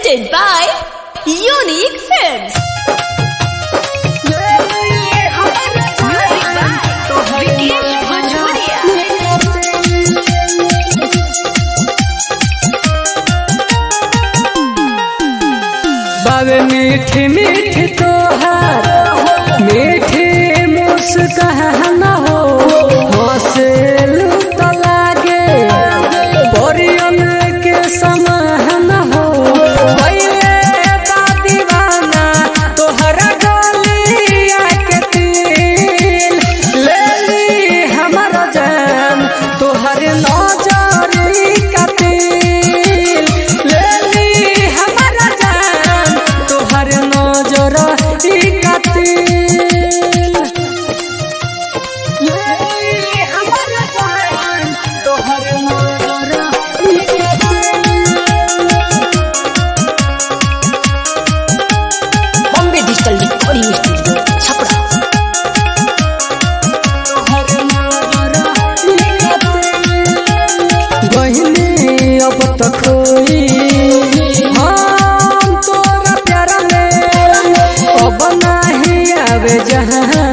presented by Unique Films. बावे मीठी मीठी तोहार मीठी मुस्कान हो हंसेलू तो लागे परियन के समान हो पहले बा दीवाना तोहरा गलिया के तिल ले ली हमारा जान तोहर नजरी का तिल ले ली हमारा जान तोहर नजरी का तिल Bombay Digital Recording Studio, Chapra. बहिनी अब तक खोई हम तोरा प्यारा में अब नहीं आवे जहाँ